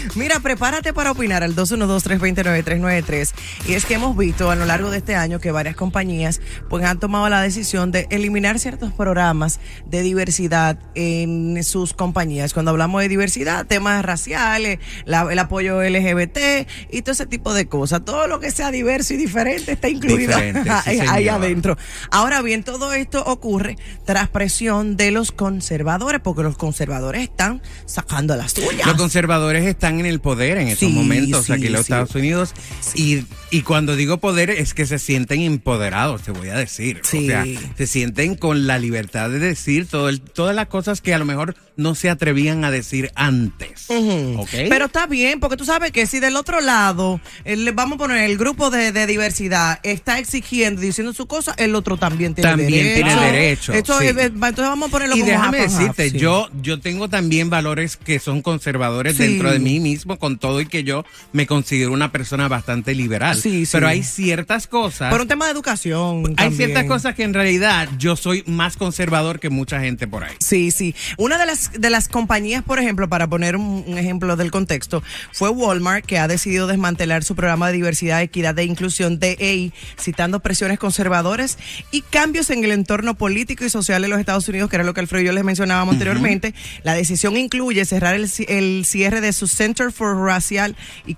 Mira, prepárate para opinar al 212-329-393. Y es que hemos visto a lo largo de este año que varias compañías pues han tomado la decisión de eliminar ciertos programas de diversidad en sus compañías. Cuando hablamos de diversidad, temas raciales, el apoyo LGBT y todo ese tipo de cosas. Todo lo que sea diverso y diferente está incluido ahí adentro. Ahora bien, todo esto ocurre tras presión de los conservadores, porque los conservadores están sacando las suyas. Los conservadores están en el poder en estos momentos aquí en los Estados Unidos. Y cuando digo poder es que se sienten empoderados, te voy a decir. O sea, se sienten con la libertad de decir todas las cosas que a lo mejor no se atrevían a decir antes. ¿Okay? Pero está bien, porque tú sabes que si del otro lado, vamos a poner el grupo de diversidad, está exigiendo, diciendo su cosa, el otro también tiene derecho. Entonces vamos a ponerlo como déjame decirte, yo tengo también valores que son conservadores dentro de mí mismo, con todo y que yo me considero una persona bastante liberal. Pero hay ciertas cosas. Por un tema de educación. Hay ciertas cosas que en realidad yo soy más conservador que mucha gente por ahí. Sí. Una de las compañías, por ejemplo, para poner un ejemplo del contexto, fue Walmart, que ha decidido desmantelar su programa de diversidad, equidad e inclusión DEI, citando presiones conservadoras y cambios en el entorno político y social de los Estados Unidos, que era lo que Alfredo y yo les mencionábamos anteriormente. La decisión incluye cerrar el cierre de su Center for Racial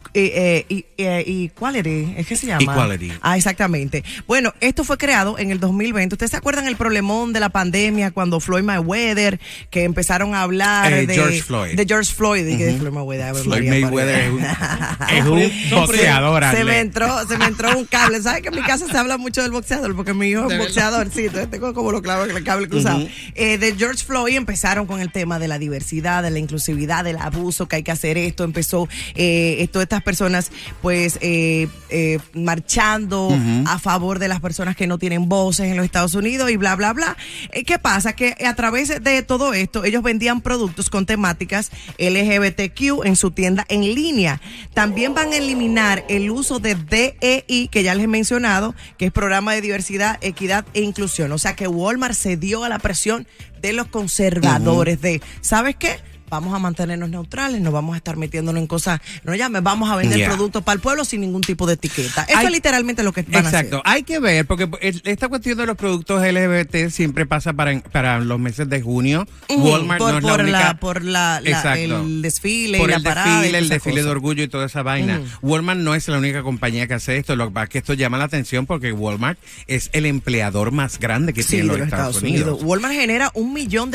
Equality, ¿es que se llama? Equality. Exactamente. Bueno, esto fue creado en el 2020. ¿Ustedes se acuerdan el problemón de la pandemia cuando Floyd Mayweather, que empezaron a hablar de George Floyd? De George Floyd. Floyd Mayweather es un boxeador. Se me entró un cable. ¿Sabes que en mi casa se habla mucho del boxeador? Porque mi hijo es boxeador. Sí, entonces tengo como el cable cruzado. De George Floyd empezaron con el tema de la diversidad, de la inclusividad, del abuso, que hay que hacer esto. Empezó todas estas personas pues marchando a favor de las personas que no tienen voces en los Estados Unidos y bla, bla, bla. ¿Qué pasa? Que a través de todo esto, ellos vendían productos con temáticas LGBTQ en su tienda en línea. También van a eliminar el uso de DEI, que ya les he mencionado, que es Programa de Diversidad, Equidad e Inclusión. O sea que Walmart cedió a la presión de los conservadores de, ¿sabes qué? Vamos a mantenernos neutrales, no vamos a estar metiéndonos en cosas, vamos a vender productos para el pueblo sin ningún tipo de etiqueta. Eso es literalmente lo que van a hacer. Exacto, hay que ver, porque esta cuestión de los productos LGBT siempre pasa para los meses de junio. Walmart no es la única. Por el desfile por y la el parada. El desfile de orgullo y toda esa vaina. Walmart no es la única compañía que hace esto. Lo que pasa es que esto llama la atención porque Walmart es el empleador más grande que tiene los Estados Unidos. Walmart genera $1 millón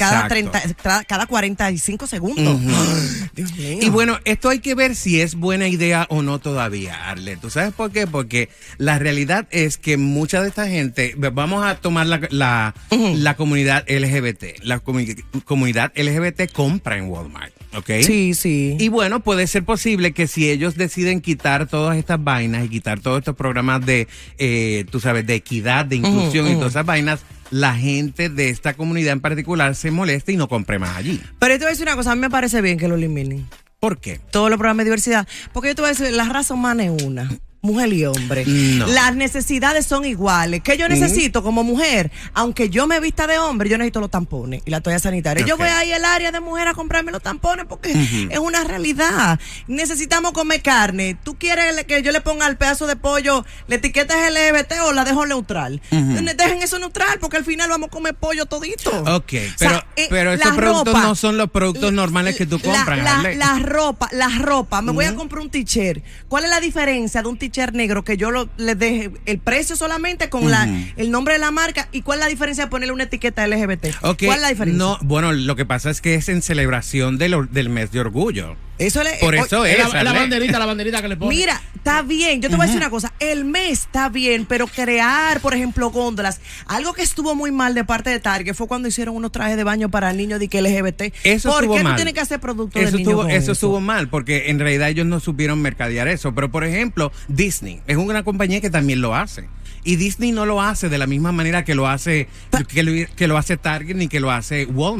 cada 45 segundos. Dios mío. Y bueno, esto hay que ver si es buena idea o no todavía, Arlet. ¿Tú sabes por qué? Porque la realidad es que mucha de esta gente, vamos a tomar la comunidad LGBT. La comunidad LGBT compra en Walmart. ¿Ok? Sí. Y bueno, puede ser posible que si ellos deciden quitar todas estas vainas y quitar todos estos programas de, tú sabes, de equidad, de inclusión y todas esas vainas, la gente de esta comunidad en particular se molesta y no compre más allí. Pero yo te voy a decir una cosa, a mí me parece bien que lo eliminen. ¿Por qué? Todos los programas de diversidad. Porque yo te voy a decir, la raza humana es una. Mujer y hombre. No. Las necesidades son iguales. ¿Qué yo necesito como mujer? Aunque yo me vista de hombre, yo necesito los tampones y la toalla sanitaria. Yo voy ahí al área de mujer a comprarme los tampones porque es una realidad. Necesitamos comer carne. ¿Tú quieres que yo le ponga al pedazo de pollo la etiqueta es LGBT o la dejo neutral? Dejen eso neutral porque al final vamos a comer pollo todito. Ok, pero esos productos no son los productos normales que tú compras. La ropa. Me voy a comprar un t-shirt. ¿Cuál es la diferencia de un t-shirt negro que yo le deje el precio solamente con el nombre de la marca y cuál es la diferencia de ponerle una etiqueta LGBT? Okay. ¿Cuál es la diferencia? No, bueno, lo que pasa es que es en celebración del mes de orgullo. Por eso es la banderita que le ponen. Mira, está bien, yo te voy a decir una cosa, el mes está bien, pero crear, por ejemplo, góndolas, algo que estuvo muy mal de parte de Target fue cuando hicieron unos trajes de baño para niños de que LGBT. Eso ¿Por estuvo qué mal. tú tienes que hacer productos de niños? Eso estuvo mal, porque en realidad ellos no supieron mercadear eso. Pero, por ejemplo, Disney es una compañía que también lo hace. Y Disney no lo hace de la misma manera que lo hace que lo hace Target ni que lo hace Walmart.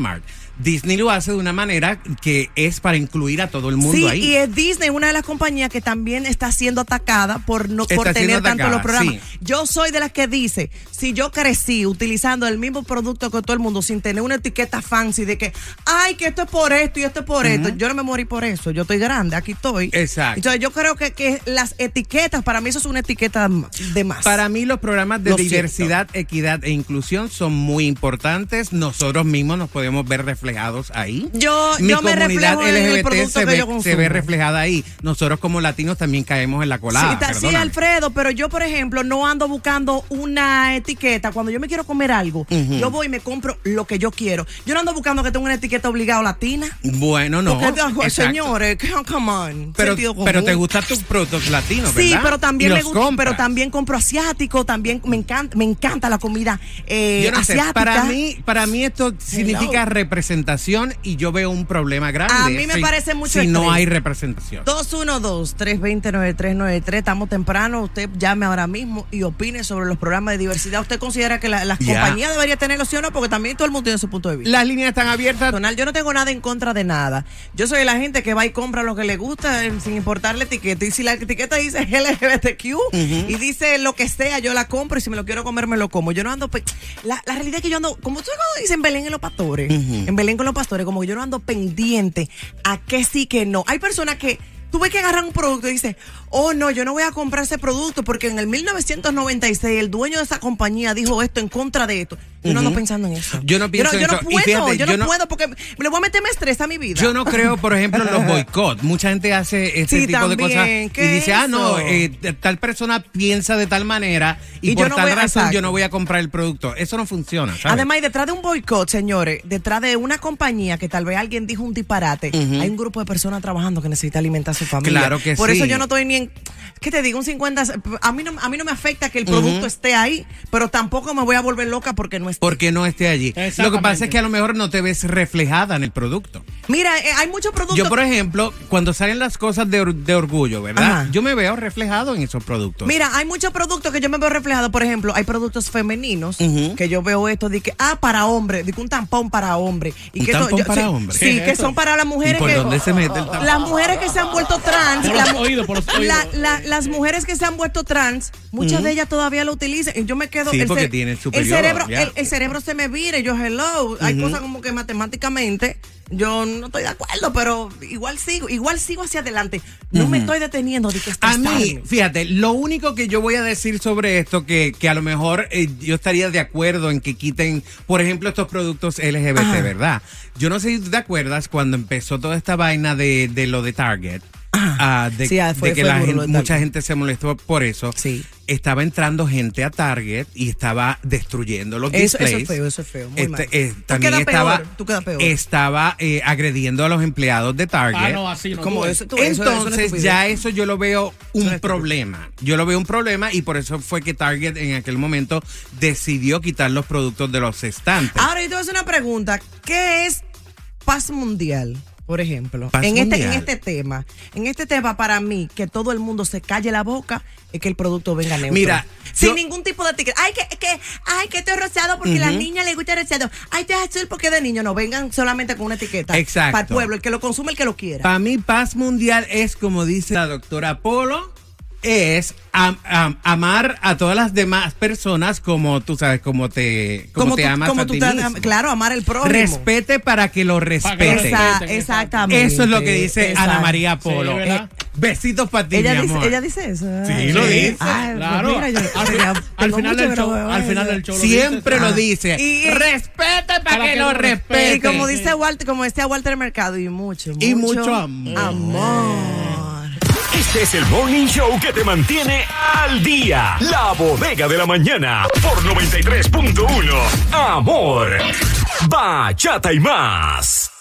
Disney lo hace de una manera que es para incluir a todo el mundo ahí. Y es Disney una de las compañías que también está siendo atacada por tener tanto los programas. Sí. Yo soy de las que dice, si yo crecí utilizando el mismo producto que todo el mundo sin tener una etiqueta fancy de que, ay, que esto es por esto y esto es por esto, yo no me morí por eso, yo estoy grande, aquí estoy. Exacto. Entonces yo creo que las etiquetas, para mí eso es una etiqueta de más. Para mí los programas de diversidad, equidad e inclusión son muy importantes. Nosotros mismos nos podemos ver reflejados ahí. Yo me reflejo en el producto que yo consumo. Se ve reflejada ahí. Nosotros como latinos también caemos en la colada. Sí, Alfredo, pero yo, por ejemplo, no ando buscando una etiqueta. Cuando yo me quiero comer algo, yo voy y me compro lo que yo quiero. Yo no ando buscando que tenga una etiqueta obligada latina. Bueno, no. Porque, señores, come on. Pero te gustan tus productos latinos, ¿verdad? Sí, pero también me gusta, pero también compro asiático, también me encanta la comida yo no asiática. Sé, para mí esto significa representación y yo veo un problema grande. A mí me parece mucho si no hay representación. 212-320-9393, estamos temprano, usted llame ahora mismo y opine sobre los programas de diversidad. ¿Usted considera que las compañías deberían tenerlo, sí o no? Porque también todo el mundo tiene su punto de vista. Las líneas están abiertas. Donald, yo no tengo nada en contra de nada. Yo soy la gente que va y compra lo que le gusta sin importar la etiqueta. Y si la etiqueta dice LGBTQ y dice lo que sea, yo la compro y si me lo quiero comer, me lo como. Yo no ando... La realidad es que yo ando... Como tú dices en Belén en los pastores, en Belén con los pastores, como que yo no ando pendiente a que sí, que no. Hay personas que... Tú ves que agarran un producto y dices, oh no, yo no voy a comprar ese producto porque en el 1996 el dueño de esa compañía dijo esto en contra de esto. Yo no ando pensando en eso. Yo no pienso en eso. Yo no puedo porque me le voy a meter estrés a mi vida. Yo no creo, por ejemplo, en los boicots. Mucha gente hace este tipo de cosas y dice, tal persona piensa de tal manera y por tal razón yo no voy a comprar el producto. Eso no funciona, ¿sabes? Además, y detrás de un boicot, señores, detrás de una compañía que tal vez alguien dijo un disparate, hay un grupo de personas trabajando que necesita alimentar a su familia. Claro que por eso yo no estoy ni en... ¿Qué te digo? Un 50... A mí no me afecta que el producto esté ahí, pero tampoco me voy a volver loca porque no esté. Porque no esté allí. Lo que pasa es que a lo mejor no te ves reflejada en el producto. Mira, hay muchos productos... Yo, por ejemplo, cuando salen las cosas de orgullo, ¿verdad? Yo me veo reflejado en esos productos. Mira, hay muchos productos que yo me veo reflejado. Por ejemplo, hay productos femeninos que yo veo esto de que, para hombre, de que un tampón para hombre. ¿Un tampón para hombre? Sí, que son para las mujeres. ¿Y por dónde se mete el tampón? Las mujeres que se han vuelto trans. Por los oídos. Las mujeres que se han vuelto trans, muchas de ellas todavía lo utilizan. Y yo me quedo... Sí, porque tienen su periodo. El cerebro se me vira y yo, hello. Hay cosas como que matemáticamente... Yo no estoy de acuerdo, pero igual sigo hacia adelante. No me estoy deteniendo de que a mí, fíjate, lo único que yo voy a decir sobre esto, que a lo mejor yo estaría de acuerdo en que quiten, por ejemplo, estos productos LGBT, ¿verdad? Yo no sé si tú te acuerdas cuando empezó toda esta vaina de lo de Target. Mucha gente se molestó por eso. Sí. Estaba entrando gente a Target y estaba destruyendo los displays. Eso es feo. Muy mal. También estaba agrediendo a los empleados de Target. Así no. Como Entonces ya eso yo lo veo un problema. Yo lo veo un problema y por eso fue que Target en aquel momento decidió quitar los productos de los estantes. Ahora yo te voy a hacer una pregunta. ¿Qué es paz mundial? Por ejemplo, en este tema para mí, que todo el mundo se calle la boca, es que el producto venga neutro. Mira, sin ningún tipo de etiqueta. Que esto es rosado porque a la niña le gusta el rosado. Esto es azul porque es de niño. No, vengan solamente con una etiqueta. Exacto. Para el pueblo, el que lo consume, el que lo quiera. Para mí, paz mundial es, como dice la doctora Polo, es amar a todas las demás personas como tú sabes, como te amas a ti mismo. Claro, amar al prójimo. Respete para que lo respete. Exactamente. Eso es lo que dice Ana María Polo. Sí, besitos para ti, mi amor. Ella dice eso. Sí, lo dice. Claro. Al final del show siempre lo dice. Respete para que lo respete. Y como dice Walter, como decía Walter Mercado, y mucho amor. Este es el Morning Show que te mantiene al día. La Bodega de la Mañana por 93.1. Amor, bachata y más.